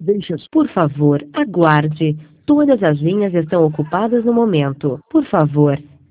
Deixa. Por favor, aguarde. Todas as linhas estão ocupadas no momento. Por favor,